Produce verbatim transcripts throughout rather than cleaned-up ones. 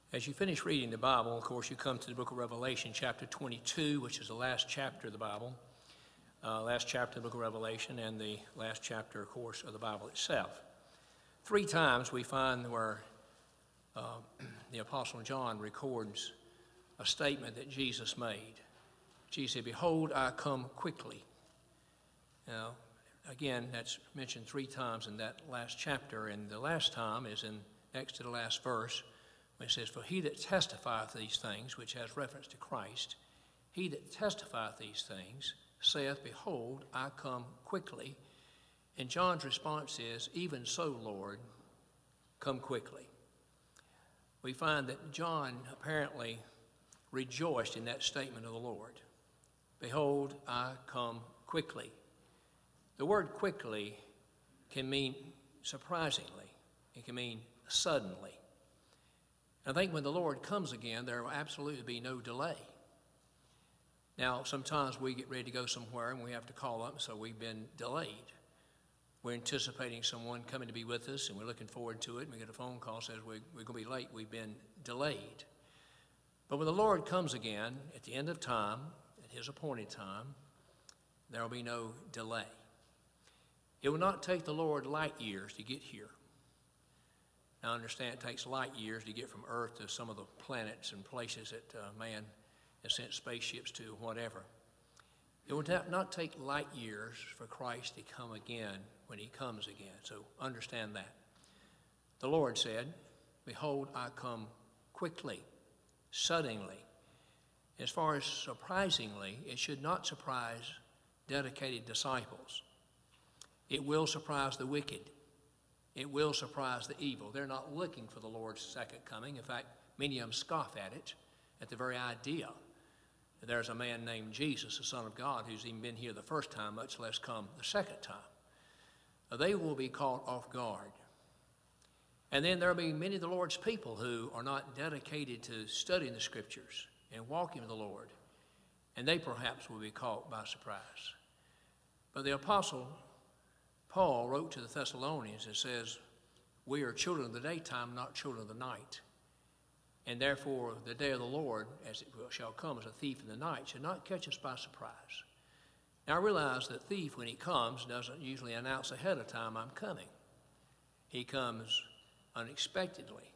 As you finish reading the Bible, of course, you come to the book of Revelation, chapter twenty-two, which is the last chapter of the Bible, uh, last chapter of the book of Revelation, and the last chapter, of course, of the Bible itself. Three times we find where uh, the Apostle John records a statement that Jesus made. Jesus said, "Behold, I come quickly." Now, again, that's mentioned three times in that last chapter, and the last time is in next to the last verse. It says, "For he that testifieth these things," which has reference to Christ, "he that testifieth these things saith, Behold, I come quickly." And John's response is, "Even so, Lord, come quickly." We find that John apparently rejoiced in that statement of the Lord. "Behold, I come quickly." The word quickly can mean surprisingly. It can mean suddenly. I think when the Lord comes again, there will absolutely be no delay. Now, sometimes we get ready to go somewhere and we have to call up, so we've been delayed. We're anticipating someone coming to be with us, and we're looking forward to it, and we get a phone call that says we're, we're going to be late. We've been delayed. But when the Lord comes again, at the end of time, at his appointed time, there will be no delay. It will not take the Lord light years to get here. Now, I understand it takes light years to get from Earth to some of the planets and places that uh, man has sent spaceships to, whatever. It will not take light years for Christ to come again when he comes again. So understand that. The Lord said, "Behold, I come quickly, suddenly." As far as surprisingly, it should not surprise dedicated disciples. It will surprise the wicked. It will surprise the evil. They're not looking for the Lord's second coming. In fact, many of them scoff at it, at the very idea that there's a man named Jesus, the Son of God, who's even been here the first time, much less come the second time. They will be caught off guard. And then there will be many of the Lord's people who are not dedicated to studying the Scriptures and walking with the Lord, and they perhaps will be caught by surprise. But the Apostle Paul wrote to the Thessalonians and says, "We are children of the daytime, not children of the night. And therefore the day of the Lord, as it shall come as a thief in the night, shall not catch us by surprise." Now I realize that thief, when he comes, doesn't usually announce ahead of time, "I'm coming." He comes unexpectedly.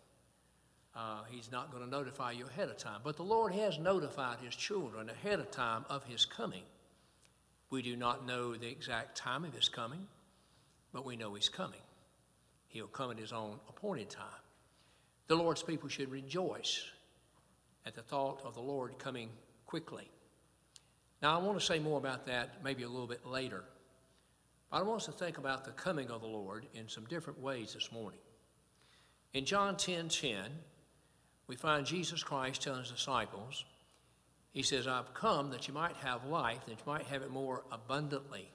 Uh, he's not going to notify you ahead of time. But the Lord has notified his children ahead of time of his coming. We do not know the exact time of his coming, but we know he's coming. He'll come at his own appointed time. The Lord's people should rejoice at the thought of the Lord coming quickly. Now, I want to say more about that maybe a little bit later. But I want us to think about the coming of the Lord in some different ways this morning. In John ten ten, we find Jesus Christ telling his disciples, he says, "I've come that you might have life, that you might have it more abundantly."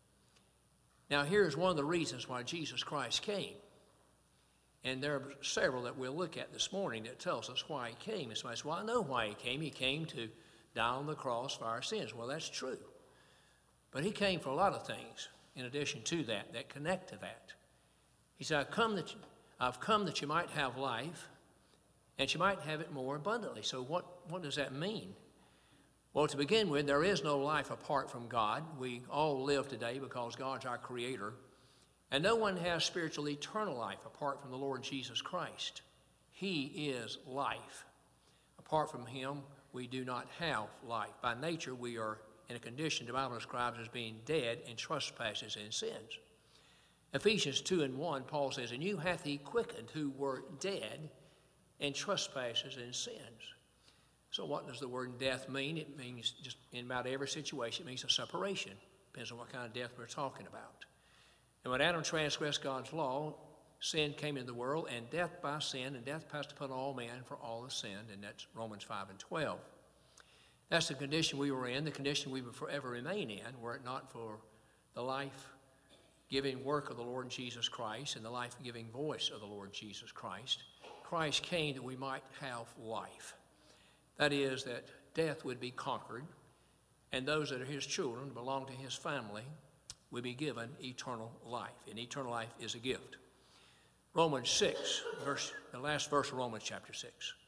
Now, here's one of the reasons why Jesus Christ came. And there are several that we'll look at this morning that tells us why he came. And somebody says, "Well, I know why he came. He came to die on the cross for our sins." Well, that's true. But he came for a lot of things in addition to that, that connect to that. He said, I've come that you, I've come that you might have life, and you might have it more abundantly. So what, what does that mean? Well, to begin with, there is no life apart from God. We all live today because God's our creator. And no one has spiritual eternal life apart from the Lord Jesus Christ. He is life. Apart from him, we do not have life. By nature, we are in a condition the Bible describes as being dead in trespasses and sins. Ephesians two and one, Paul says, "And you hath he quickened who were dead in trespasses and sins." So what does the word death mean? It means just in about every situation, it means a separation. Depends on what kind of death we're talking about. And when Adam transgressed God's law, sin came into the world, and death by sin, and death passed upon all men, for all have sinned, and that's Romans five and twelve. That's the condition we were in, the condition we would forever remain in, were it not for the life-giving work of the Lord Jesus Christ and the life-giving voice of the Lord Jesus Christ. Christ came that we might have life. That is, that death would be conquered, and those that are his children, belong to his family, will be given eternal life. And eternal life is a gift. Romans six, verse, the last verse of Romans chapter six.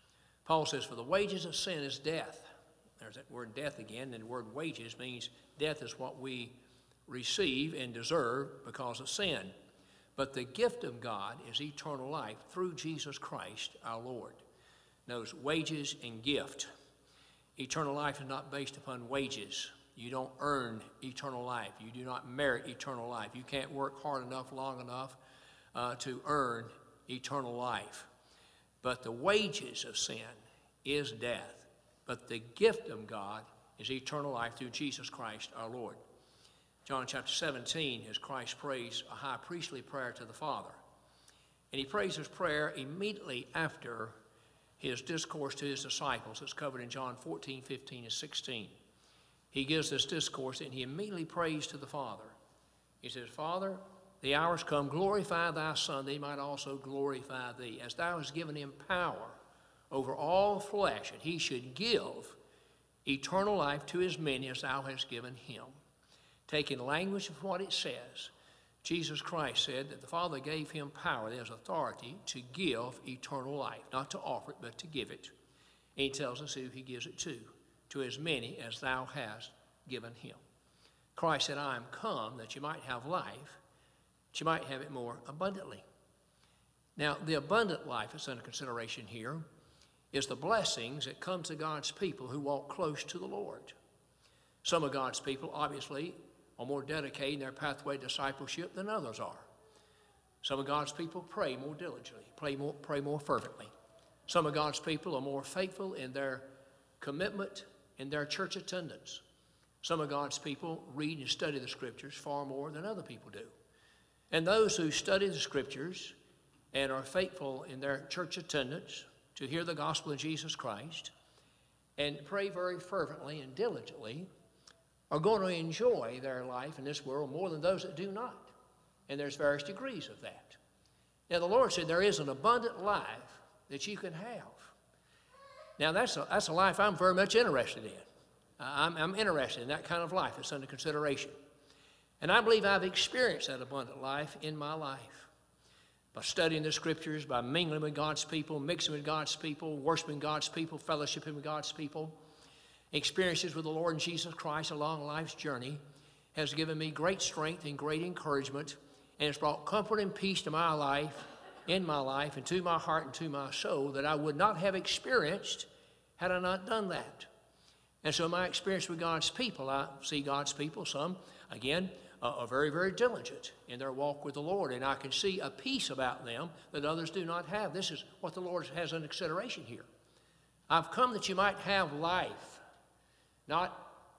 Paul says, for the wages of sin is death. There's that word death again, and the word wages means death is what we receive and deserve because of sin. But the gift of God is eternal life through Jesus Christ our Lord. Notice wages and gift. Eternal life is not based upon wages. You don't earn eternal life. You do not merit eternal life. You can't work hard enough, long enough uh, to earn eternal life. But the wages of sin is death. But the gift of God is eternal life through Jesus Christ our Lord. John chapter seventeen, as Christ prays a high priestly prayer to the Father. And he prays his prayer immediately after his discourse to his disciples. It's covered in John fourteen, fifteen, and sixteen. He gives this discourse and he immediately prays to the Father. He says, Father, the hour's come, glorify thy Son, that he might also glorify thee, as thou hast given him power over all flesh, and he should give eternal life to as many as thou hast given him. Taking the language of what it says, Jesus Christ said that the Father gave him power, there's authority to give eternal life, not to offer it, but to give it. And he tells us who he gives it to, to as many as thou hast given him. Christ said, I am come that you might have life, that you might have it more abundantly. Now, the abundant life that's under consideration here is the blessings that come to God's people who walk close to the Lord. Some of God's people, obviously, are more dedicated in their pathway to discipleship than others are. Some of God's people pray more diligently, pray more, pray more fervently. Some of God's people are more faithful in their commitment, in their church attendance. Some of God's people read and study the Scriptures far more than other people do. And those who study the Scriptures and are faithful in their church attendance to hear the gospel of Jesus Christ and pray very fervently and diligently are going to enjoy their life in this world more than those that do not. And there's various degrees of that. Now, the Lord said there is an abundant life that you can have. Now, that's a, that's a life I'm very much interested in. I'm, I'm interested in that kind of life that's under consideration. And I believe I've experienced that abundant life in my life. By studying the Scriptures, by mingling with God's people, mixing with God's people, worshiping God's people, fellowshipping with God's people. Experiences with the Lord Jesus Christ along life's journey has given me great strength and great encouragement, and it's brought comfort and peace to my life, in my life, and to my heart and to my soul that I would not have experienced had I not done that. And so my experience with God's people, I see God's people, some, again, uh, are very, very diligent in their walk with the Lord, and I can see a peace about them that others do not have. This is what the Lord has under consideration here. I've come that you might have life, not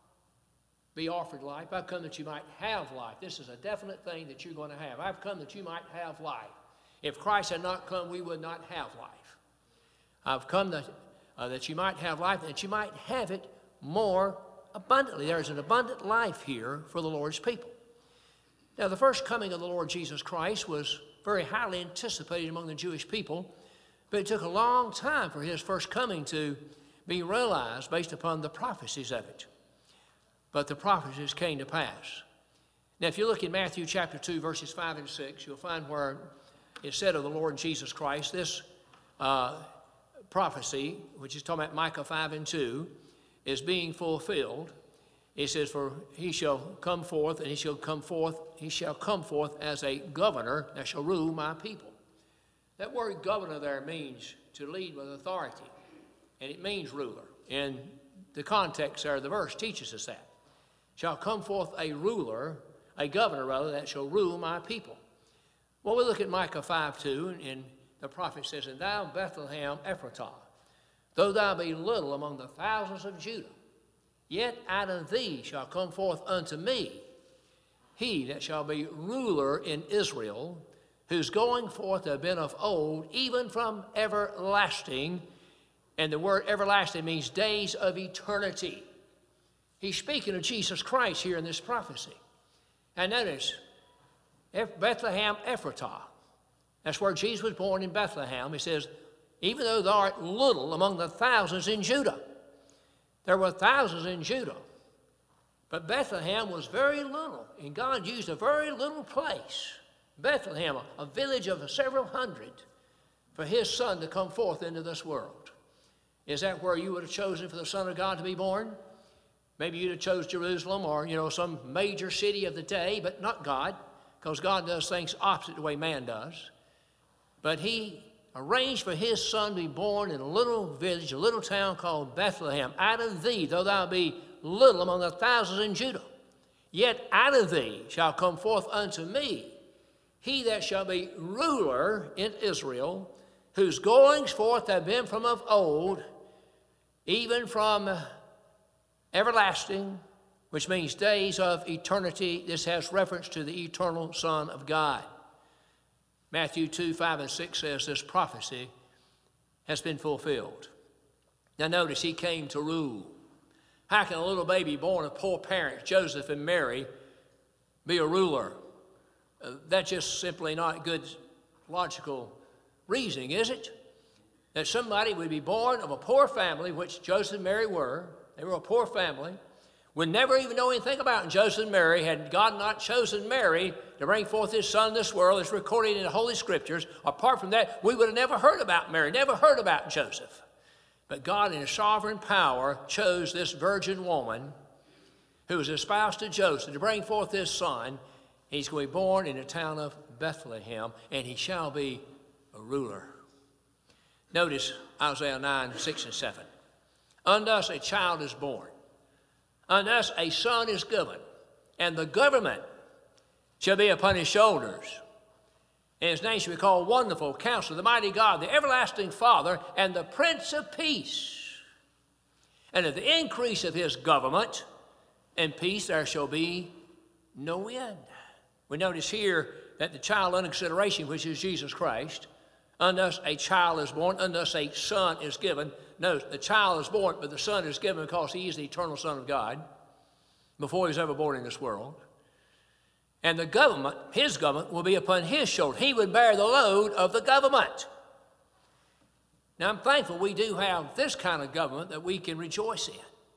be offered life. I've come that you might have life. This is a definite thing that you're going to have. I've come that you might have life. If Christ had not come, we would not have life. I've come that, uh, that you might have life, and that you might have it more abundantly. There is an abundant life here for the Lord's people. Now, the first coming of the Lord Jesus Christ was very highly anticipated among the Jewish people, but it took a long time for his first coming to be realized based upon the prophecies of it. But the prophecies came to pass. Now, if you look in Matthew chapter two, verses five and six, you'll find where it said of the Lord Jesus Christ, this uh, prophecy, which is talking about Micah five and two, is being fulfilled. It says, for he shall come forth, and he shall come forth, he shall come forth as a governor that shall rule my people. That word governor there means to lead with authority, and it means ruler. And the context there of the verse teaches us that. Shall come forth a ruler, a governor rather, that shall rule my people. Well, we look at Micah five two, and the prophet says, and thou, Bethlehem Ephratah, though thou be little among the thousands of Judah, yet out of thee shall come forth unto me he that shall be ruler in Israel, whose going forth have been of old, even from everlasting. And the word everlasting means days of eternity. He's speaking of Jesus Christ here in this prophecy. And notice, Bethlehem Ephratah, that's where Jesus was born, in Bethlehem. He says, even though thou art little among the thousands in Judah. There were thousands in Judah, but Bethlehem was very little, and God used a very little place, Bethlehem, a, a village of several hundred, for his son to come forth into this world. Is that where you would have chosen for the Son of God to be born? Maybe you'd have chose Jerusalem or, you know, some major city of the day, but not God, because God does things opposite the way man does. But he arranged for his son to be born in a little village, a little town called Bethlehem. Out of thee, though thou be little among the thousands in Judah, yet out of thee shall come forth unto me he that shall be ruler in Israel, whose goings forth have been from of old, even from everlasting, which means days of eternity. This has reference to the eternal Son of God. Matthew two, five, and six says this prophecy has been fulfilled. Now notice, he came to rule. How can a little baby born of poor parents, Joseph and Mary, be a ruler? Uh, that's just simply not good logical reasoning, is it? That somebody would be born of a poor family, which Joseph and Mary were. They were a poor family. Would never even know anything about Joseph and Mary had God not chosen Mary to bring forth his son in this world. It's recorded in the Holy Scriptures. Apart from that, we would have never heard about Mary, never heard about Joseph. But God in his sovereign power chose this virgin woman who was espoused to Joseph to bring forth this son. He's going to be born in the town of Bethlehem, and he shall be a ruler. Notice Isaiah nine, six, and seven. Unto us a child is born. Unto us a son is given, and the government shall be upon his shoulders. And his name shall be called Wonderful, Counselor, the Mighty God, the Everlasting Father, and the Prince of Peace. And of the increase of his government and peace there shall be no end. We notice here that the child under consideration, which is Jesus Christ, unto us a child is born, unto us a son is given. Notice, the child is born, but the son is given because he is the eternal Son of God before he was ever born in this world. And the government, his government, will be upon his shoulder. He would bear the load of the government. Now, I'm thankful we do have this kind of government that we can rejoice in.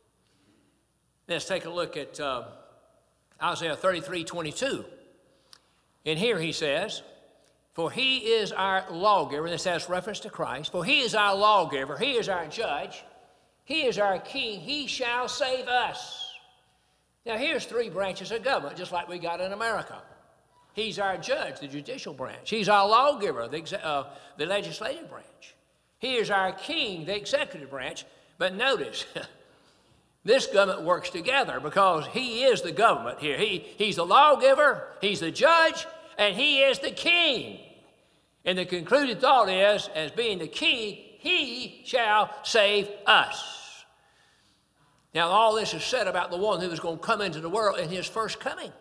Let's take a look at uh, Isaiah thirty-three, twenty-two. And here he says, for he is our lawgiver, and this has reference to Christ. For he is our lawgiver, he is our judge, he is our king, he shall save us. Now here's three branches of government, just like we got in America. He's our judge, the judicial branch. He's our lawgiver, the, uh, the legislative branch. He is our king, the executive branch. But notice, this government works together because he is the government here. He, he's the lawgiver, he's the judge, and he is the king. And the concluded thought is, as being the king, he shall save us. Now, all this is said about the one who is going to come into the world in his first coming.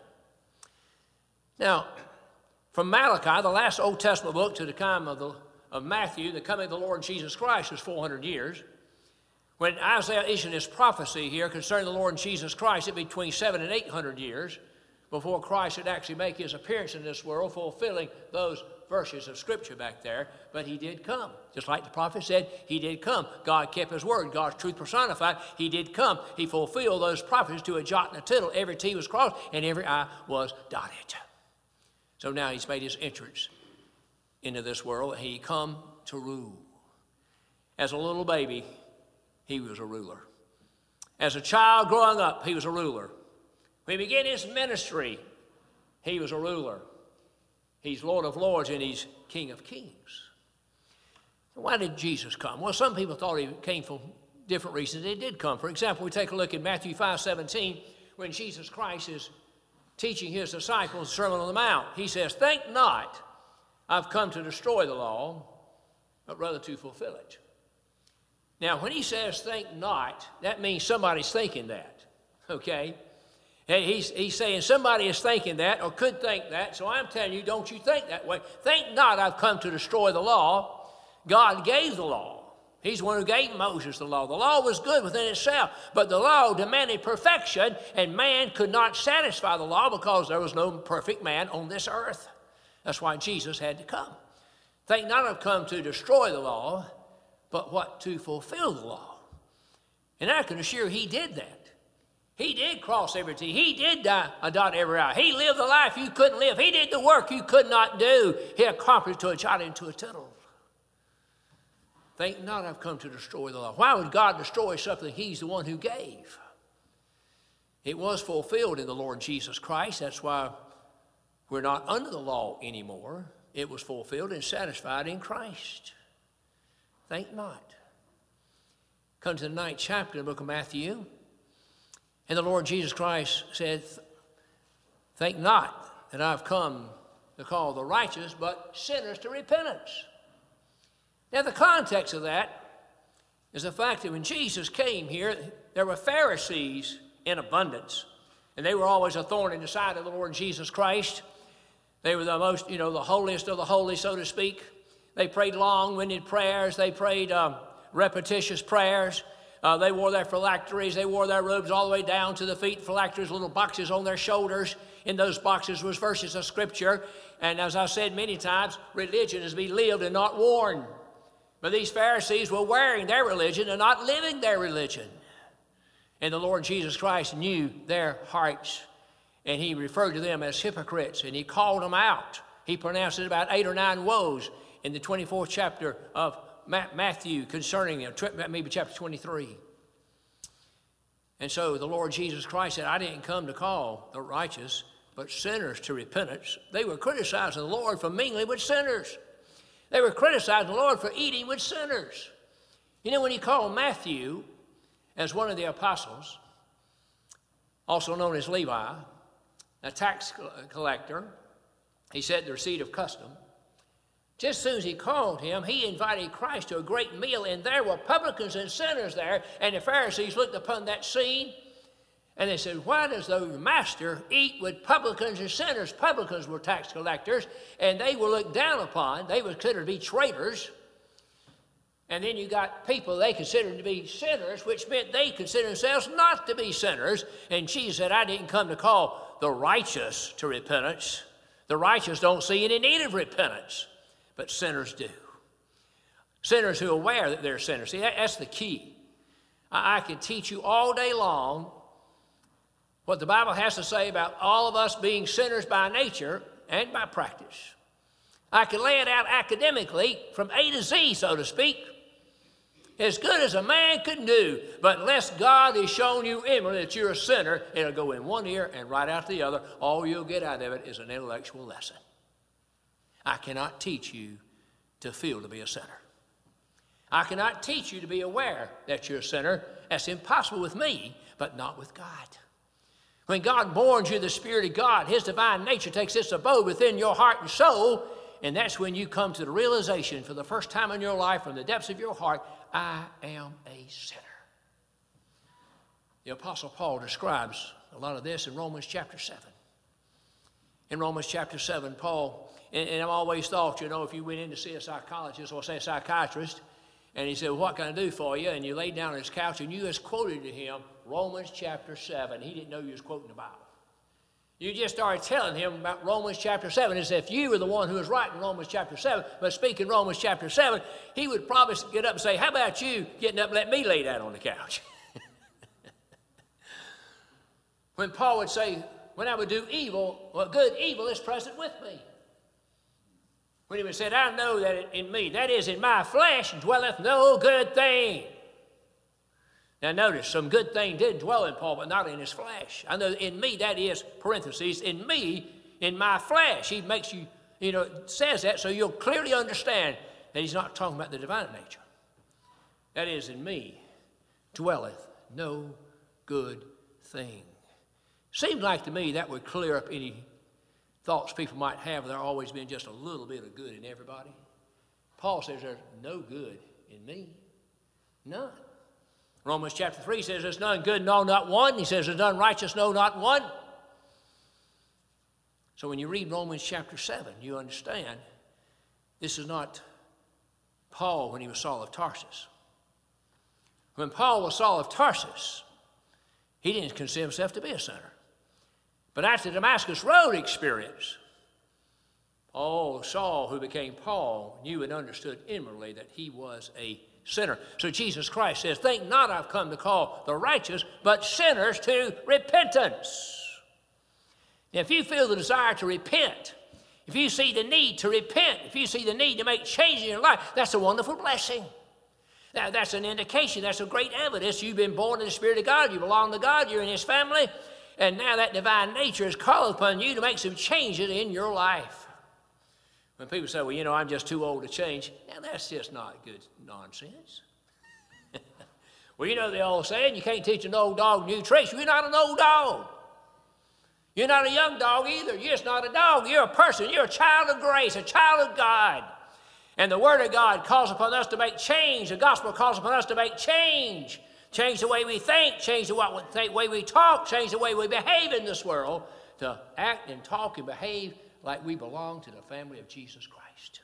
Now, from Malachi, the last Old Testament book, to the time of, the, of Matthew, the coming of the Lord Jesus Christ was four hundred years. When Isaiah issued his prophecy here concerning the Lord Jesus Christ, it between seven and eight hundred years before Christ would actually make his appearance in this world, fulfilling those verses of Scripture back there. But he did come. Just like the prophet said, he did come. God kept his word. God's truth personified. He did come. He fulfilled those prophecies to a jot and a tittle. Every T was crossed and every I was dotted. So now he's made his entrance into this world. He come to rule. As a little baby, he was a ruler. As a child growing up, he was a ruler. When he began his ministry, he was a ruler. He's Lord of Lords and he's King of Kings. Why did Jesus come? Well, some people thought he came for different reasons. He did come. For example, we take a look at Matthew five seventeen, when Jesus Christ is teaching his disciples the Sermon on the Mount. He says, think not I've come to destroy the law, but rather to fulfill it. Now, when he says think not, that means somebody's thinking that, okay? And he's, he's saying somebody is thinking that or could think that, so I'm telling you, don't you think that way. Think not I've come to destroy the law. God gave the law. He's the one who gave Moses the law. The law was good within itself, but the law demanded perfection, and man could not satisfy the law because there was no perfect man on this earth. That's why Jesus had to come. Think not I've come to destroy the law, but what? To fulfill the law. And I can assure he did that. He did cross every T. He did die, uh, dot every I. He lived the life you couldn't live. He did the work you could not do. He accomplished to a jot and to a tittle. Think not I've come to destroy the law. Why would God destroy something He's the one who gave? It was fulfilled in the Lord Jesus Christ. That's why we're not under the law anymore. It was fulfilled and satisfied in Christ. Think not. Come to the ninth chapter of the book of Matthew. And the Lord Jesus Christ said, think not that I've come to call the righteous, but sinners to repentance. Now, the context of that is the fact that when Jesus came here, there were Pharisees in abundance. And they were always a thorn in the side of the Lord Jesus Christ. They were the most, you know, the holiest of the holy, so to speak. They prayed long-winded prayers. They prayed um, repetitious prayers. Uh, they wore their phylacteries. They wore their robes all the way down to the feet. Phylacteries, little boxes on their shoulders. In those boxes was verses of Scripture. And as I said many times, religion is to be lived and not worn. But these Pharisees were wearing their religion and not living their religion. And the Lord Jesus Christ knew their hearts. And He referred to them as hypocrites. And He called them out. He pronounced about eight or nine woes in the twenty-fourth chapter of Matthew concerning them, maybe chapter twenty-three. And so the Lord Jesus Christ said, I didn't come to call the righteous, but sinners to repentance. They were criticizing the Lord for mingling with sinners. They were criticizing the Lord for eating with sinners. You know, when He called Matthew as one of the apostles, also known as Levi, a tax collector, he said the receipt of custom. Just as soon as He called him, He invited Christ to a great meal, and there were publicans and sinners there, and the Pharisees looked upon that scene, and they said, why does the master eat with publicans and sinners? Publicans were tax collectors, and they were looked down upon. They were considered to be traitors. And then you got people they considered to be sinners, which meant they considered themselves not to be sinners. And Jesus said, I didn't come to call the righteous to repentance. The righteous don't see any need of repentance, but sinners do. Sinners who are aware that they're sinners. See, that, that's the key. I, I can teach you all day long what the Bible has to say about all of us being sinners by nature and by practice. I can lay it out academically from A to Z, so to speak, as good as a man could do. But unless God has shown you inwardly that you're a sinner, it'll go in one ear and right out the other. All you'll get out of it is an intellectual lesson. I cannot teach you to feel to be a sinner. I cannot teach you to be aware that you're a sinner. That's impossible with me, but not with God. When God borns you the Spirit of God, His divine nature takes its abode within your heart and soul, and that's when you come to the realization for the first time in your life, from the depths of your heart, I am a sinner. The Apostle Paul describes a lot of this in Romans chapter seven. In Romans chapter seven, Paul, and, and I've always thought, you know, if you went in to see a psychologist or say a psychiatrist, and he said, well, what can I do for you? And you laid down on his couch and you just quoted to him Romans chapter seven. He didn't know you was quoting the Bible. You just started telling him about Romans chapter seven as if you were the one who was writing Romans chapter seven. But speaking Romans chapter seven, he would probably get up and say, how about you getting up and let me lay down on the couch? When Paul would say, when I would do evil, well, good evil is present with me. When he would say, I know that in me, that is in my flesh, dwelleth no good thing. Now notice, some good thing did dwell in Paul, but not in his flesh. I know in me, that is, parentheses, in me, in my flesh. He makes you, you know, says that so you'll clearly understand that he's not talking about the divine nature. That is, in me, dwelleth no good thing. Seems like to me that would clear up any thoughts people might have there always been just a little bit of good in everybody. Paul says there's no good in me. None. Romans chapter three says there's none good, no, not one. He says there's none righteous, no, not one. So when you read Romans chapter seven, you understand this is not Paul when he was Saul of Tarsus. When Paul was Saul of Tarsus, he didn't consider himself to be a sinner. But after the Damascus Road experience, oh, Saul, who became Paul, knew and understood inwardly that he was a sinner. So Jesus Christ says, think not I've come to call the righteous, but sinners to repentance. Now, if you feel the desire to repent, if you see the need to repent, if you see the need to make changes in your life, that's a wonderful blessing. Now, that's an indication, that's a great evidence you've been born in the Spirit of God, you belong to God, you're in His family, and now that divine nature is called upon you to make some changes in your life. When people say, well, you know, I'm just too old to change, now that's just not good nonsense. Well, you know the old saying, you can't teach an old dog new tricks. You're not an old dog. You're not a young dog either. You're just not a dog. You're a person. You're a child of grace, a child of God. And the Word of God calls upon us to make change. The gospel calls upon us to make change. Change the way we think, change the way we talk, change the way we behave in this world, to act and talk and behave like we belong to the family of Jesus Christ.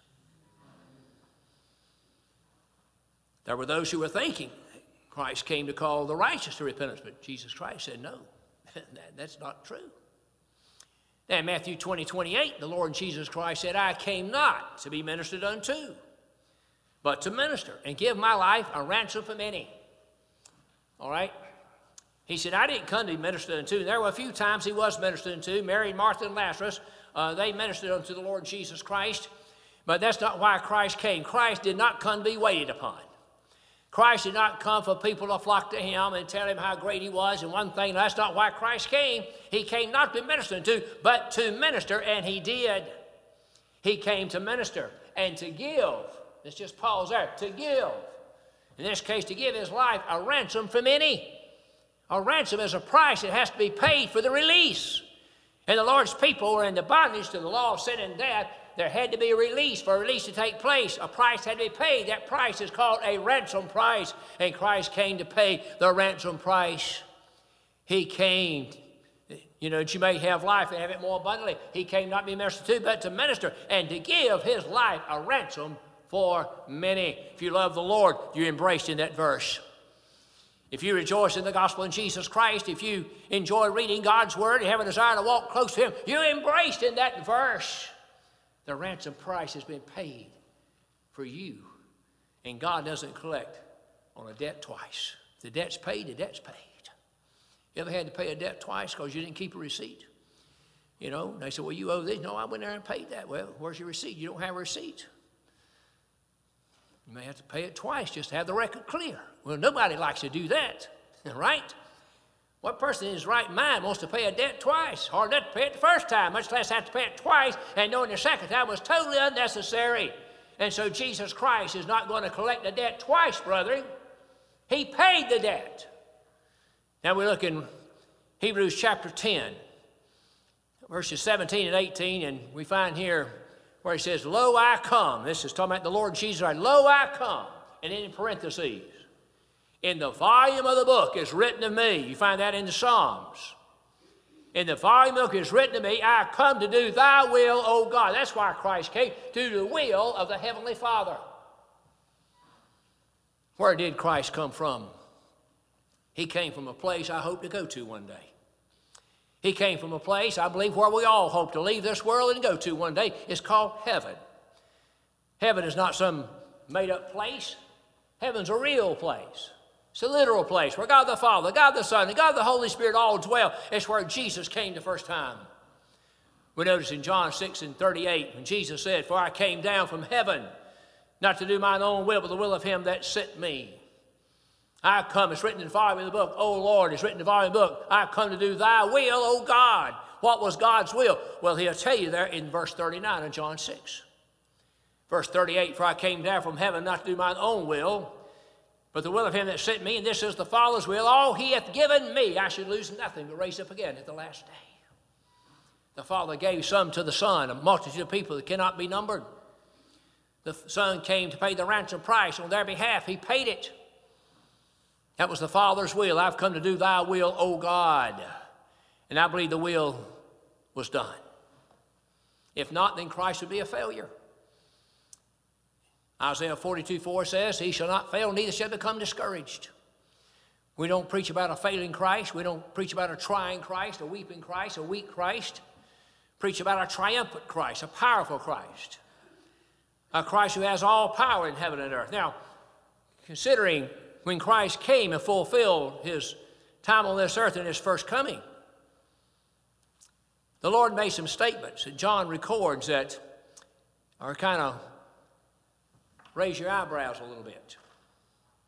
There were those who were thinking Christ came to call the righteous to repentance, but Jesus Christ said no, that's not true. Now in Matthew twenty, twenty-eight, the Lord Jesus Christ said, I came not to be ministered unto, but to minister and give my life a ransom for many. All right? He said, I didn't come to be ministered unto. There were a few times he was ministered unto. Mary, Martha, and Lazarus, uh, they ministered unto the Lord Jesus Christ. But that's not why Christ came. Christ did not come to be waited upon. Christ did not come for people to flock to him and tell him how great he was. And one thing, that's not why Christ came. He came not to be ministered to, but to minister, and he did. He came to minister and to give. Let's just pause there. To give. In this case, to give his life a ransom for many. A ransom is a price that has to be paid for the release. And the Lord's people were in the bondage to the law of sin and death. There had to be a release. For a release to take place, a price had to be paid. That price is called a ransom price. And Christ came to pay the ransom price. He came, you know, that you may have life and have it more abundantly. He came not to be ministered to, but to minister and to give his life a ransom for many. If you love the Lord, you're embraced in that verse. If you rejoice in the gospel in Jesus Christ, if you enjoy reading God's word and have a desire to walk close to him, you're embraced in that verse. The ransom price has been paid for you. And God doesn't collect on a debt twice. If the debt's paid, the debt's paid. You ever had to pay a debt twice because you didn't keep a receipt? You know, and they said, well, you owe this. No, I went there and paid that. Well, where's your receipt? You don't have a receipt. You may have to pay it twice just to have the record clear. Well, nobody likes to do that, right? What person in his right mind wants to pay a debt twice? Hard enough to pay it the first time, much less have to pay it twice, and knowing the second time was totally unnecessary. And so Jesus Christ is not going to collect the debt twice, brethren. He paid the debt. Now we look in Hebrews chapter ten, verses seventeen and eighteen, and we find here where he says, lo, I come. This is talking about the Lord Jesus. Lo, I come. And in parentheses, in the volume of the book is written of me. You find that in the Psalms. In the volume of the book is written of me, I come to do thy will, O God. That's why Christ came, to do the will of the Heavenly Father. Where did Christ come from? He came from a place I hope to go to one day. He came from a place, I believe, where we all hope to leave this world and go to one day. It's called heaven. Heaven is not some made-up place. Heaven's a real place. It's a literal place where God the Father, God the Son, and God the Holy Spirit all dwell. It's where Jesus came the first time. We notice in John six and thirty-eight, when Jesus said, for I came down from heaven, not to do mine own will, but the will of him that sent me. I come, it's written in the volume of the book. O Lord, it's written in the volume of the book. I come to do thy will, O God. What was God's will? Well, he'll tell you there in verse thirty-nine of John six. Verse thirty-eight, for I came down from heaven not to do mine own will, but the will of him that sent me, and this is the Father's will. All he hath given me, I should lose nothing, but raise up again at the last day. The Father gave some to the Son, a multitude of people that cannot be numbered. The Son came to pay the ransom price on their behalf. He paid it. That was the Father's will. I've come to do thy will, O God. And I believe the will was done. If not, then Christ would be a failure. Isaiah forty-two four says, he shall not fail, neither shall become discouraged. We don't preach about a failing Christ. We don't preach about a trying Christ, a weeping Christ, a weak Christ. Preach about a triumphant Christ, a powerful Christ. A Christ who has all power in heaven and earth. Now, considering when Christ came and fulfilled his time on this earth in his first coming, the Lord made some statements that John records that are kind of raise your eyebrows a little bit.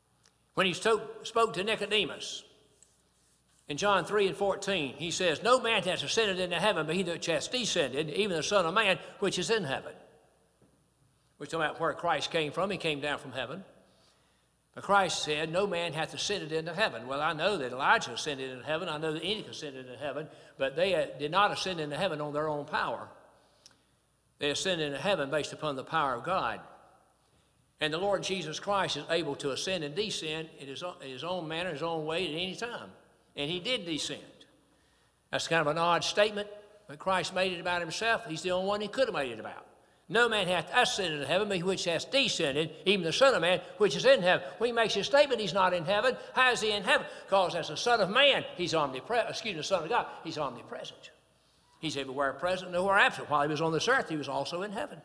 When he spoke to Nicodemus in John three and fourteen, he says, no man hath ascended into heaven, but he that hath descended, even the Son of Man, which is in heaven. We're talking about where Christ came from. He came down from heaven. But Christ said, no man hath ascended into heaven. Well, I know that Elijah ascended into heaven. I know that Enoch ascended into heaven. But they uh, did not ascend into heaven on their own power. They ascended into heaven based upon the power of God. And the Lord Jesus Christ is able to ascend and descend in his, in his own manner, his own way at any time. And he did descend. That's kind of an odd statement, but Christ made it about himself. He's the only one he could have made it about. No man hath ascended into heaven, but which hath descended, even the Son of Man, which is in heaven. When he makes his statement, he's not in heaven. How is he in heaven? Because as the Son of Man, he's omnipresent. Excuse me, the Son of God, he's omnipresent. He's everywhere present, nowhere absent. While he was on this earth, he was also in heaven.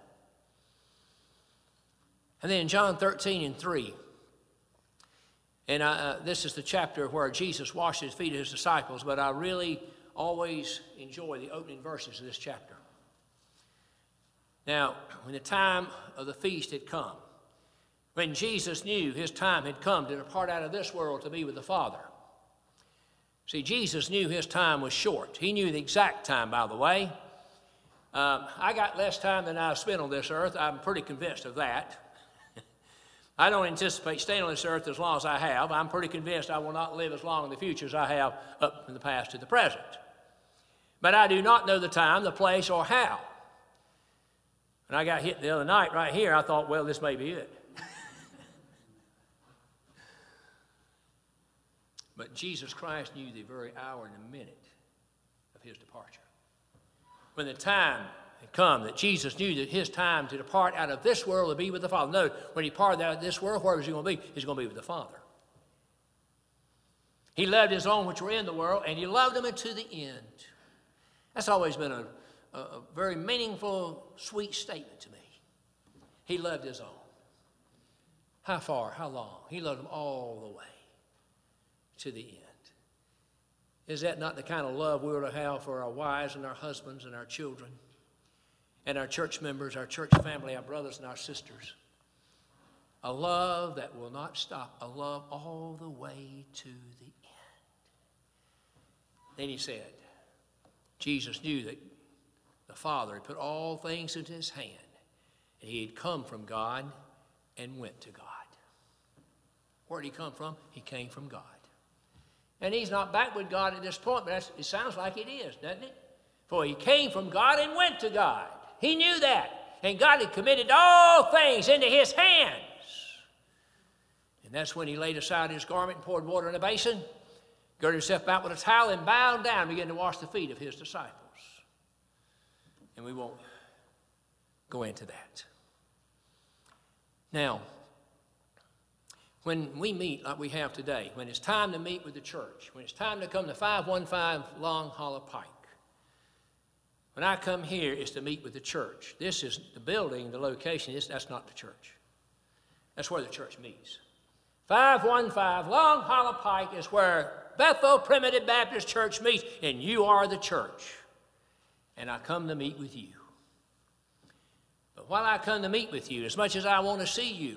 And then in John thirteen and three, and I, uh, this is the chapter where Jesus washed his feet of his disciples, but I really always enjoy the opening verses of this chapter. Now, when the time of the feast had come, when Jesus knew his time had come to depart out of this world to be with the Father. See, Jesus knew his time was short. He knew the exact time, by the way. Um, I got less time than I've spent on this earth. I'm pretty convinced of that. I don't anticipate staying on this earth as long as I have. I'm pretty convinced I will not live as long in the future as I have up from the past to the present. But I do not know the time, the place, or how. And I got hit the other night right here. I thought, well, this may be it. But Jesus Christ knew the very hour and the minute of his departure. When the time had come that Jesus knew that his time to depart out of this world to be with the Father. No, when he departed out of this world, where was he going to be? He's going to be with the Father. He loved his own which were in the world, and he loved them unto the end. That's always been a A, a very meaningful, sweet statement to me. He loved his own. How far? How long? He loved them all the way to the end. Is that not the kind of love we ought to have for our wives and our husbands and our children and our church members, our church family, our brothers and our sisters? A love that will not stop. A love all the way to the end. Then he said, Jesus knew that the Father had put all things into his hand, and he had come from God and went to God. Where did he come from? He came from God. And he's not back with God at this point, but that's, it sounds like it is, doesn't it? For he came from God and went to God. He knew that. And God had committed all things into his hands. And that's when he laid aside his garment and poured water in a basin, girded himself about with a towel, and bowed down and began to wash the feet of his disciples. And we won't go into that. Now, when we meet like we have today, when it's time to meet with the church, when it's time to come to five one five Long Hollow Pike, when I come here, it's to meet with the church. This is the building, the location. This, that's not the church. That's where the church meets. five one five Long Hollow Pike is where Bethel Primitive Baptist Church meets, and you are the church. And I come to meet with you. But while I come to meet with you, as much as I want to see you,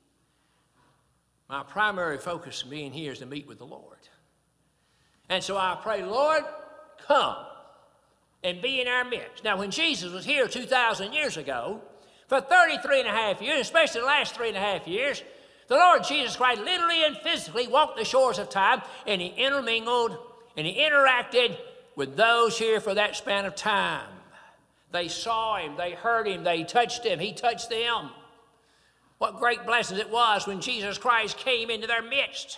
my primary focus in being here is to meet with the Lord. And so I pray, Lord, come and be in our midst. Now, when Jesus was here two thousand years ago, for thirty-three and a half years, especially the last three and a half years, the Lord Jesus Christ literally and physically walked the shores of time, and he intermingled and he interacted with those here for that span of time. They saw him, they heard him, they touched him, he touched them. What great blessings it was when Jesus Christ came into their midst.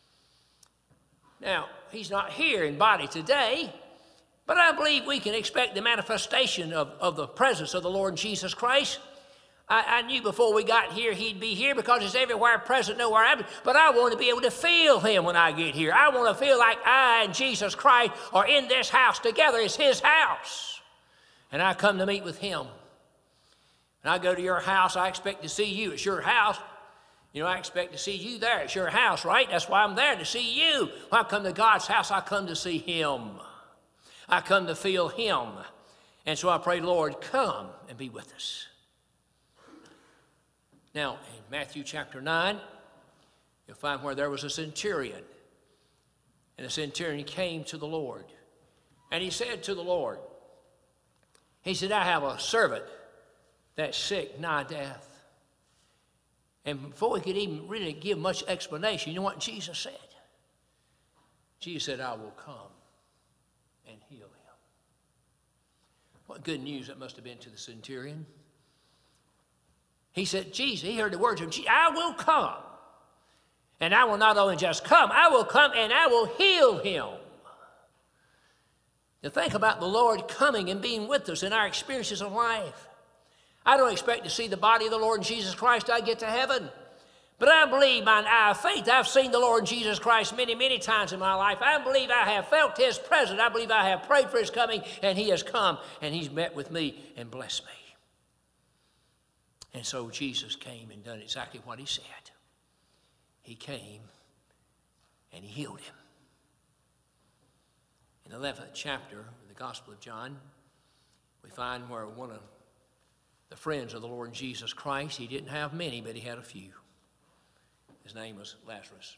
Now, he's not here in body today, but I believe we can expect the manifestation of, of the presence of the Lord Jesus Christ. I, I knew before we got here he'd be here because he's everywhere present, nowhere absent. But I want to be able to feel him when I get here. I want to feel like I and Jesus Christ are in this house together. It's his house. And I come to meet with him. And I go to your house, I expect to see you. It's your house. You know, I expect to see you there. It's your house, right? That's why I'm there, to see you. When I come to God's house, I come to see him. I come to feel him. And so I pray, Lord, come and be with us. Now, in Matthew chapter nine, you'll find where there was a centurion. And the centurion came to the Lord. And he said to the Lord, he said, I have a servant that's sick, nigh death. And before he could even really give much explanation, you know what Jesus said? Jesus said, I will come and heal him. What good news that must have been to the centurion. He said, Jesus, he heard the words of Jesus, I will come. And I will not only just come, I will come and I will heal him. To think about the Lord coming and being with us in our experiences of life. I don't expect to see the body of the Lord Jesus Christ till I get to heaven. But I believe by an eye of faith, I've seen the Lord Jesus Christ many, many times in my life. I believe I have felt his presence. I believe I have prayed for his coming, and he has come, and he's met with me and blessed me. And so Jesus came and done exactly what he said. He came and he healed him. In the eleventh chapter of the Gospel of John, we find where one of the friends of the Lord Jesus Christ, he didn't have many, but he had a few. His name was Lazarus.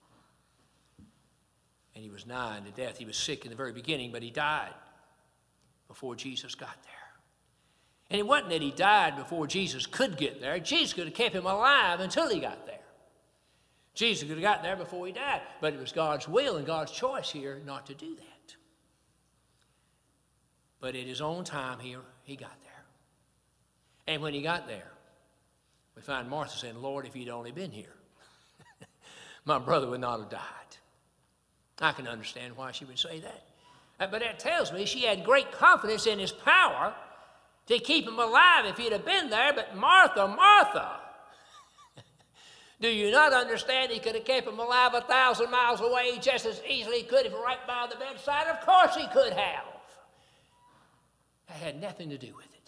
And he was nigh unto death. He was sick in the very beginning, but he died before Jesus got there. And it wasn't that he died before Jesus could get there. Jesus could have kept him alive until he got there. Jesus could have gotten there before he died, but it was God's will and God's choice here not to do that. But at his own time, he, he got there. And when he got there, we find Martha saying, Lord, if you'd only been here, my brother would not have died. I can understand why she would say that. But that tells me she had great confidence in his power to keep him alive if he'd have been there. But Martha, Martha, do you not understand he could have kept him alive a thousand miles away just as easily he could if he were right by the bedside? Of course he could have. That had nothing to do with it.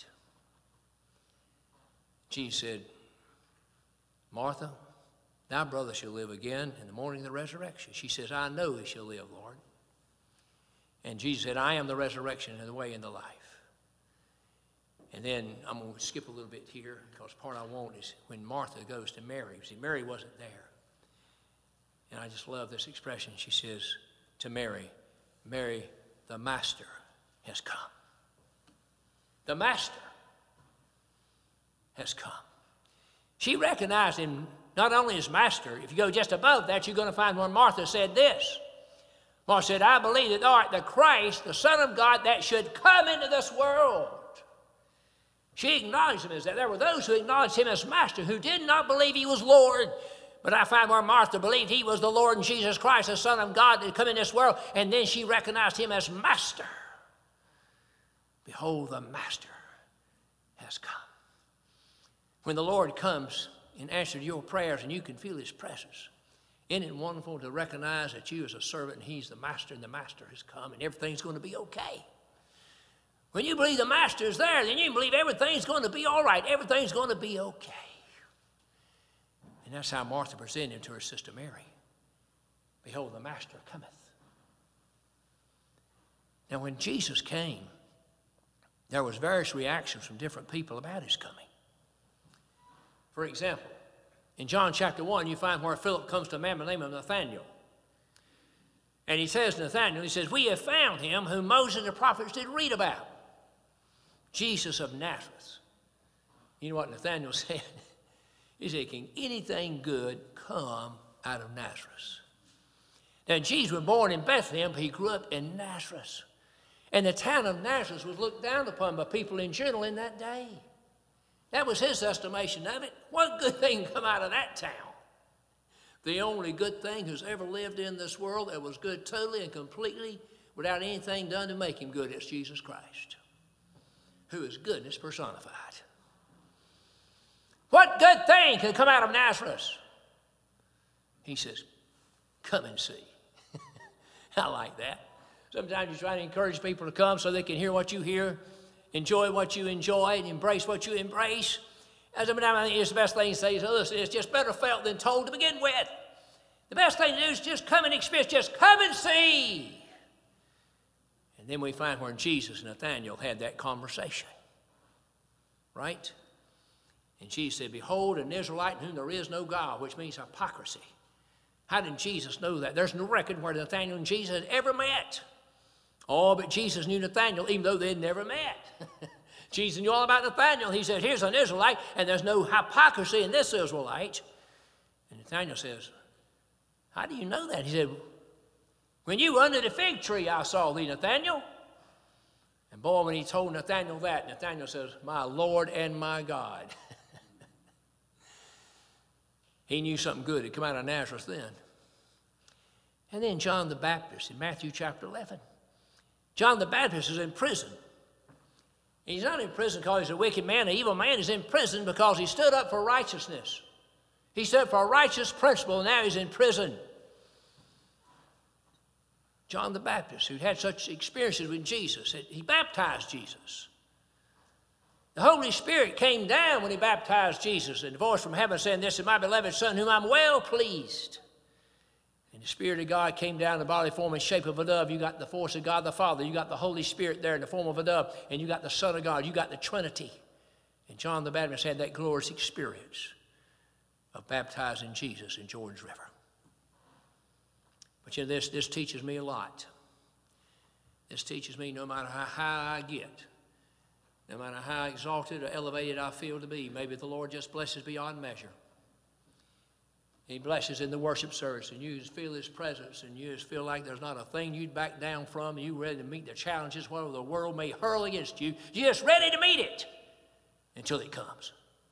Jesus said, Martha, thy brother shall live again in the morning of the resurrection. She says, I know he shall live, Lord. And Jesus said, I am the resurrection and the way and the life. And then I'm going to skip a little bit here because part I want is when Martha goes to Mary. See, Mary wasn't there. And I just love this expression. She says to Mary, Mary, the Master has come. The Master has come. She recognized him not only as Master. If you go just above that, you're going to find where Martha said this. Martha said, I believe that thou art the Christ, the Son of God, that should come into this world. She acknowledged him as that. There were those who acknowledged him as Master, who did not believe he was Lord. But I find where Martha believed he was the Lord and Jesus Christ, the Son of God, that had come in this world, and then she recognized him as Master. Behold, the Master has come. When the Lord comes in answer to your prayers and you can feel his presence, isn't it wonderful to recognize that you as a servant and he's the Master and the Master has come and everything's going to be okay? When you believe the Master is there, then you believe everything's going to be all right. Everything's going to be okay. And that's how Martha presented him to her sister Mary. Behold, the Master cometh. Now, when Jesus came, there was various reactions from different people about his coming. For example, in John chapter one, you find where Philip comes to a man by the name of Nathanael. And he says to Nathanael, he says, we have found him whom Moses and the prophets did read about, Jesus of Nazareth. You know what Nathanael said? He said, can anything good come out of Nazareth? Now, Jesus was born in Bethlehem, but he grew up in Nazareth. And the town of Nazareth was looked down upon by people in general in that day. That was his estimation of it. What good thing can come out of that town? The only good thing who's ever lived in this world that was good totally and completely without anything done to make him good is Jesus Christ, who is goodness personified. What good thing can come out of Nazareth? He says, come and see. I like that. Sometimes you try to encourage people to come so they can hear what you hear, enjoy what you enjoy, and embrace what you embrace. As I mean, I think it's the best thing to say is, listen, it's just better felt than told to begin with. The best thing to do is just come and experience, just come and see. And then we find where Jesus and Nathanael had that conversation, right? And Jesus said, behold, an Israelite in whom there is no guile, which means hypocrisy. How did Jesus know that? There's no record where Nathanael and Jesus had ever met. Oh, but Jesus knew Nathanael even though they'd never met. Jesus knew all about Nathanael. He said, here's an Israelite, and there's no hypocrisy in this Israelite. And Nathanael says, how do you know that? He said, when you were under the fig tree, I saw thee, Nathanael. And boy, when he told Nathanael that, Nathanael says, my Lord and my God. He knew something good had come out of Nazareth then. And then John the Baptist in Matthew chapter eleven. John the Baptist is in prison. He's not in prison because he's a wicked man, an evil man. He's in prison because he stood up for righteousness. He stood up for a righteous principle, and now he's in prison. John the Baptist, who had such experiences with Jesus, he baptized Jesus. The Holy Spirit came down when he baptized Jesus, and the voice from heaven saying, this is my beloved Son, whom I'm well pleased. And the Spirit of God came down in the bodily form and shape of a dove. You got the force of God the Father. You got the Holy Spirit there in the form of a dove. And you got the Son of God. You got the Trinity. And John the Baptist had that glorious experience of baptizing Jesus in Jordan's River. But you know, this, this teaches me a lot. This teaches me no matter how high I get, no matter how exalted or elevated I feel to be, maybe the Lord just blesses beyond measure. He blesses in the worship service, and you just feel His presence, and you just feel like there's not a thing you'd back down from, and you're ready to meet the challenges, whatever the world may hurl against you. You're just ready to meet it until it comes.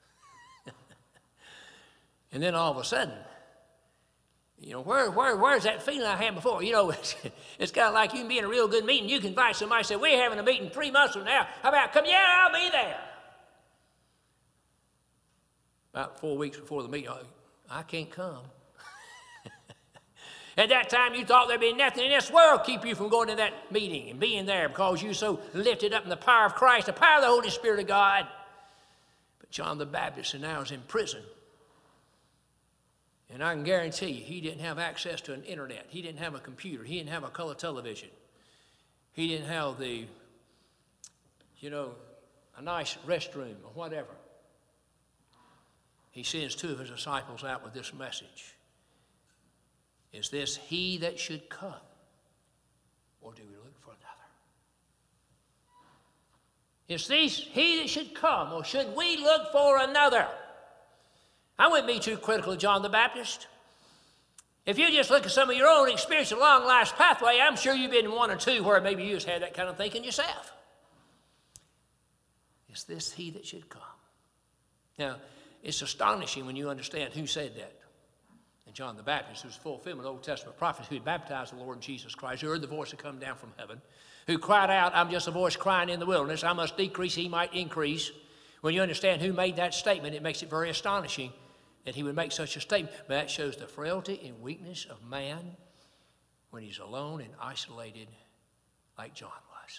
And then all of a sudden, you know, where, where, where's that feeling I had before? You know, it's, it's kind of like you can be in a real good meeting. You can invite somebody and say, we're having a meeting three months from now. How about come? Yeah, I'll be there. About four weeks before the meeting, I can't come. At that time, you thought there'd be nothing in this world keep you from going to that meeting and being there because you're so lifted up in the power of Christ, the power of the Holy Spirit of God. But John the Baptist now is in prison. And I can guarantee you, he didn't have access to an internet. He didn't have a computer. He didn't have a color television. He didn't have the, you know, a nice restroom or whatever. He sends two of his disciples out with this message. Is this he that should come, or do we look for another? Is this he that should come, or should we look for another? I wouldn't be too critical of John the Baptist. If you just look at some of your own experience along life's pathway, I'm sure you've been in one or two where maybe you just had that kind of thinking yourself. Is this he that should come? Now, it's astonishing when you understand who said that. And John the Baptist, who was fulfillment of Old Testament prophets, who had baptized the Lord Jesus Christ, who heard the voice that come down from heaven, who cried out, I'm just a voice crying in the wilderness. I must decrease, he might increase. When you understand who made that statement, it makes it very astonishing that he would make such a statement. But that shows the frailty and weakness of man when he's alone and isolated like John was.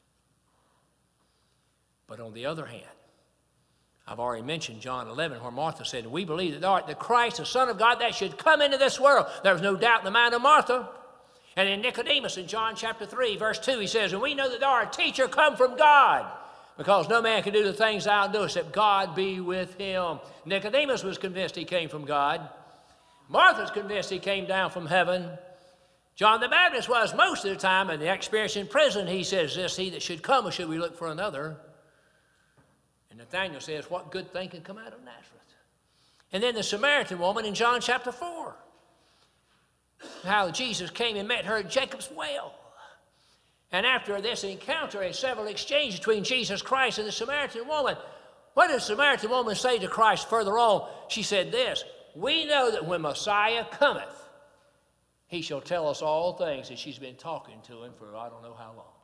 But on the other hand, I've already mentioned John eleven, where Martha said, we believe that thou art the Christ, the Son of God, that should come into this world. There was no doubt in the mind of Martha. And in Nicodemus, in John chapter three, verse two, he says, and we know that thou art a teacher come from God, because no man can do the things thou do except God be with him. Nicodemus was convinced he came from God. Martha's convinced he came down from heaven. John the Baptist was most of the time, in the experience in prison, he says, this he that should come, or should we look for another? And Nathanael says, what good thing can come out of Nazareth? And then the Samaritan woman in John chapter four, how Jesus came and met her at Jacob's well. And after this encounter and several exchanges between Jesus Christ and the Samaritan woman, what did the Samaritan woman say to Christ further on? She said this, we know that when Messiah cometh, he shall tell us all things. And she's been talking to him for I don't know how long.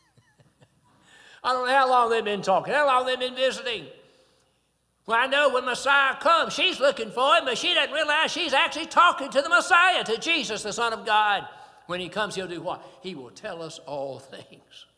I don't know how long they've been talking, how long they've been visiting. Well, I know when Messiah comes, she's looking for him, but she doesn't realize she's actually talking to the Messiah, to Jesus, the Son of God. When he comes, he'll do what? He will tell us all things.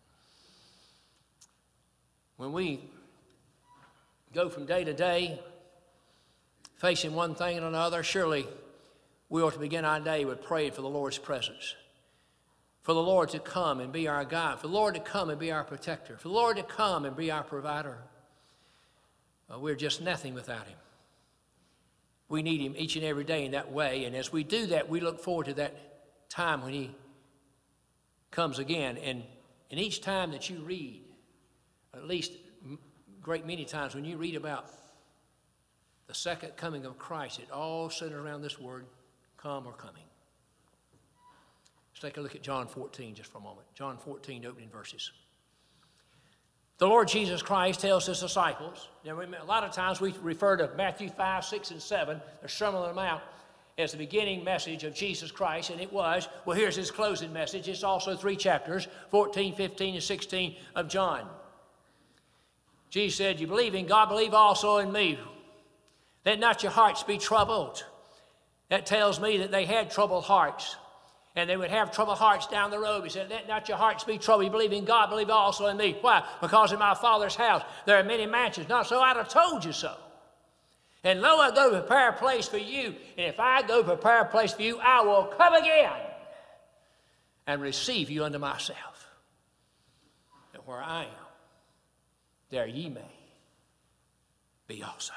When we go from day to day, facing one thing and another, surely we ought to begin our day with praying for the Lord's presence. For the Lord to come and be our guide. For the Lord to come and be our protector. For the Lord to come and be our provider. Uh, we're just nothing without him. We need him each and every day in that way. And as we do that, we look forward to that time when he comes again. And, and each time that you read, or at least a great many times when you read about the second coming of Christ, it all centers around this word, come or coming. Let's take a look at John fourteen just for a moment. John fourteen, opening verses. The Lord Jesus Christ tells his disciples, now a lot of times we refer to Matthew five, six, and seven, the Sermon on the Mount, as the beginning message of Jesus Christ, and it was. Well, here's his closing message. It's also three chapters, fourteen, fifteen, and sixteen of John. Jesus said, you believe in God, believe also in me. Let not your hearts be troubled. That tells me that they had troubled hearts. And they would have troubled hearts down the road. He said, let not your hearts be troubled. You believe in God, believe also in me. Why? Because in my Father's house there are many mansions. Not so, I'd have told you so. And lo, I go to prepare a place for you. And if I go prepare a place for you, I will come again and receive you unto myself. And where I am, there ye may be also.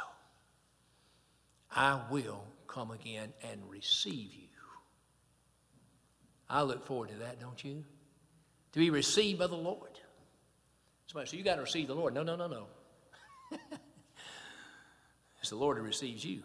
I will come again and receive you. I look forward to that, don't you? To be received by the Lord. Somebody says, you got to receive the Lord. No, no, no, no. It's the Lord who receives you.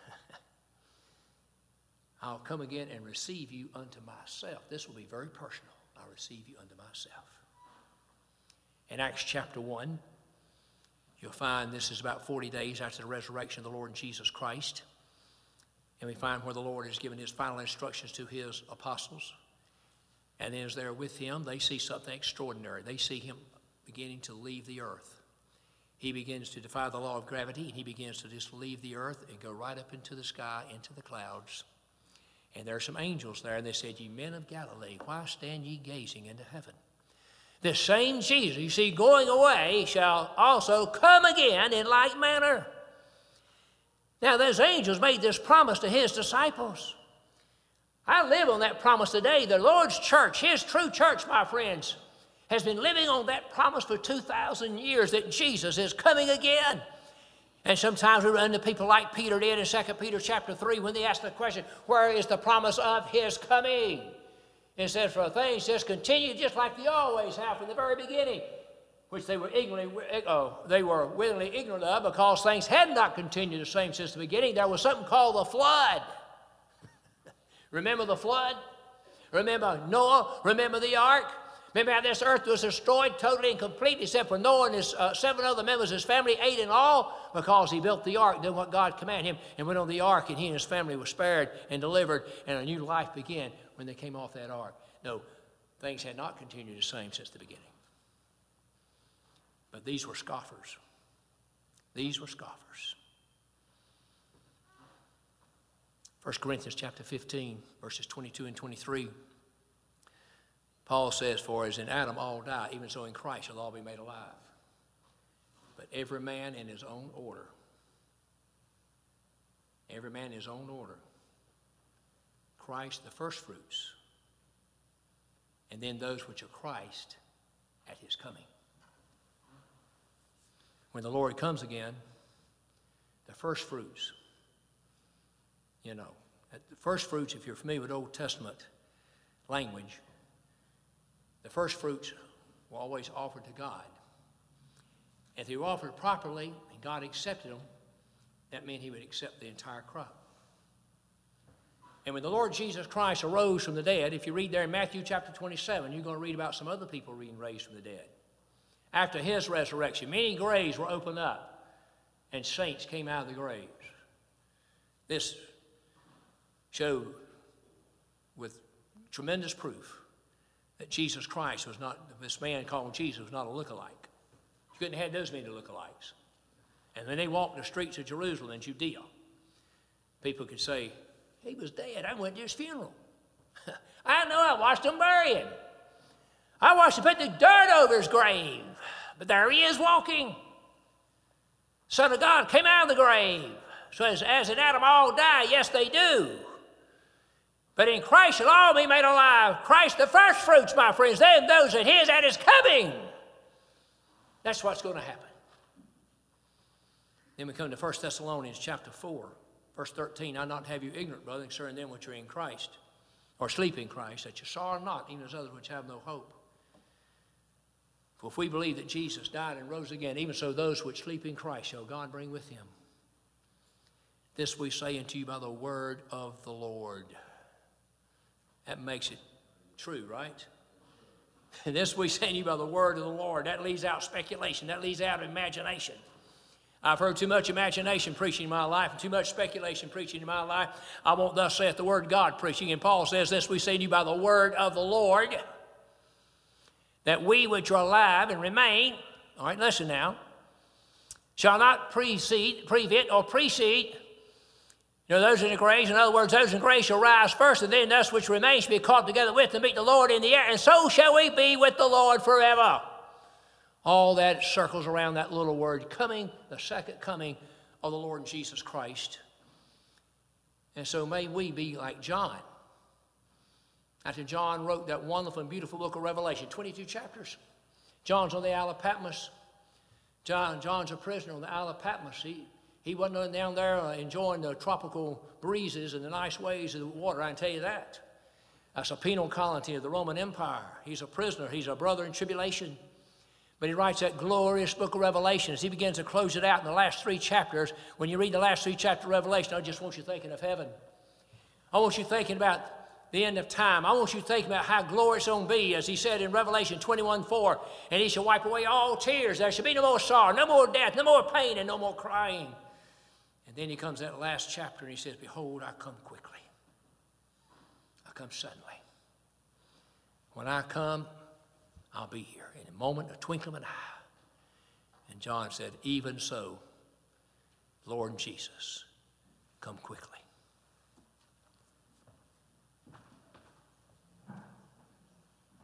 I'll come again and receive you unto myself. This will be very personal. I'll receive you unto myself. In Acts chapter one, you'll find this is about forty days after the resurrection of the Lord Jesus Christ. And we find where the Lord has given his final instructions to his apostles. And as they're with him, they see something extraordinary. They see him beginning to leave the earth. He begins to defy the law of gravity, and he begins to just leave the earth and go right up into the sky, into the clouds. And there are some angels there, and they said, ye men of Galilee, why stand ye gazing into heaven? This same Jesus you see going away shall also come again in like manner. Now, those angels made this promise to his disciples. I live on that promise today. The Lord's church, his true church, my friends, has been living on that promise for two thousand years that Jesus is coming again. And sometimes we run into people like Peter did in Second Peter chapter three when they ask the question, where is the promise of his coming? It says, for things just continue just like they always have from the very beginning, which they were ignorantly, oh, they were willingly ignorant of because things had not continued the same since the beginning. There was something called the flood. Remember the flood? Remember Noah? Remember the ark? Remember how this earth was destroyed totally and completely except for Noah and his uh, seven other members of his family, eight in all, because he built the ark, did what God commanded him, and went on the ark, and he and his family were spared and delivered, and a new life began when they came off that ark. No, things had not continued the same since the beginning. But these were scoffers. These were scoffers. First Corinthians chapter fifteen, verses twenty-two and twenty-three. Paul says, for as in Adam all die, even so in Christ shall all be made alive. But every man in his own order. Every man in his own order. Christ the first fruits. And then those which are Christ at his coming. When the Lord comes again, the first fruits, you know, the first fruits, if you're familiar with Old Testament language, the first fruits were always offered to God. If they were offered properly and God accepted them, that meant he would accept the entire crop. And when the Lord Jesus Christ arose from the dead, if you read there in Matthew chapter twenty-seven, you're going to read about some other people being raised from the dead. After his resurrection, many graves were opened up and saints came out of the graves. This showed with tremendous proof that Jesus Christ was not, this man called Jesus was not a lookalike. You couldn't have those many lookalikes. And when they walked the streets of Jerusalem and Judea, people could say, he was dead. I went to his funeral. I know, I watched them bury him. I watched them put the dirt over his grave. But there he is walking. Son of God came out of the grave. So as, as in Adam all die, yes they do. But in Christ shall all be made alive. Christ the first fruits, my friends. Then those at his at his coming. That's what's going to happen. Then we come to First Thessalonians chapter four. Verse thirteen, I not have you ignorant, brother, concerning them which are in Christ, or sleep in Christ, that you sorrow not, even as others which have no hope. For if we believe that Jesus died and rose again, even so those which sleep in Christ shall God bring with him. This we say unto you by the word of the Lord. That makes it true, right? And this we say to you by the word of the Lord. That leaves out speculation. That leaves out imagination. I've heard too much imagination preaching in my life and too much speculation preaching in my life. I want thus saith the word of God preaching. And Paul says this we say to you by the word of the Lord, that we which are alive and remain, all right, listen now, shall not precede, prevent or precede, you know, those in the graves. In other words, those in grace shall rise first, and then us which remain shall be caught together with to meet the Lord in the air, and so shall we be with the Lord forever. All that circles around that little word, coming, the second coming of the Lord Jesus Christ. And so may we be like John. After John wrote that wonderful and beautiful book of Revelation, twenty-two chapters. John's on the Isle of Patmos. John, John's a prisoner on the Isle of Patmos. He, he wasn't down there uh, enjoying the tropical breezes and the nice waves of the water, I can tell you that. That's a penal colony of the Roman Empire. He's a prisoner. He's a brother in tribulation. But he writes that glorious book of Revelation as he begins to close it out in the last three chapters. When you read the last three chapters of Revelation, I just want you thinking of heaven. I want you thinking about the end of time. I want you thinking about how glorious it's going to be, as he said in Revelation twenty-one four, and he shall wipe away all tears. There shall be no more sorrow, no more death, no more pain, and no more crying. And then he comes to that last chapter and he says, behold, I come quickly. I come suddenly. When I come, I'll be here in a moment, a twinkling of an eye. And John said, even so, Lord Jesus, come quickly.